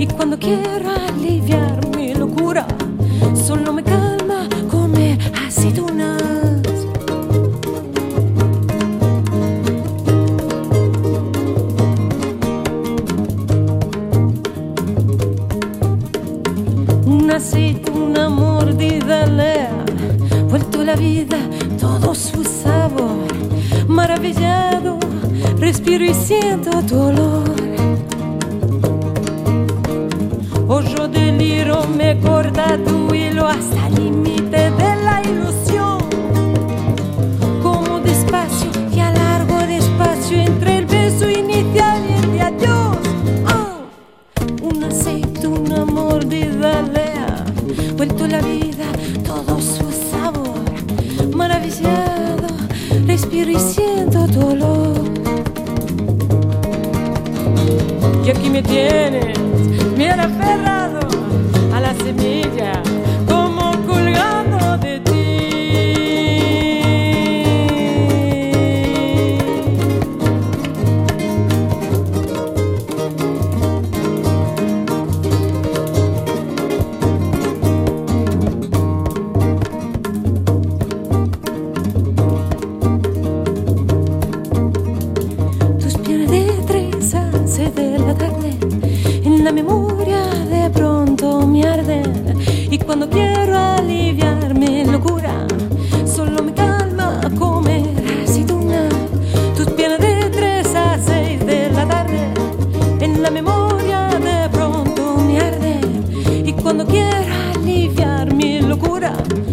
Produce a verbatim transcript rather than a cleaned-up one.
Y cuando quiero aliviar mi locura, solo me calma comer aceitunas. Una aceituna mordida le ha vuelto la vida todo su sabor. Maravillado, respiro y siento tu olor. Oh, yo deliro, me corta tu hilo hasta el límite de la ilusión. Como despacio y alargo despacio entre el beso inicial y el de adiós. Oh, una aceituna mordida le ha vuelto la vida todo su sabor. Maravillado, respiro y siento tu olor. Y aquí me tienes, bien aferrado a la semilla, como colgando de ti. Tus piernas de tres hace de la tarde, en la memoria de pronto me arden. Y cuando quiero aliviar mi locura, solo me calma comer aceituna. Tus piernas de tres a seis de la tarde, en la memoria de pronto me arden. Y cuando quiero aliviar mi locura,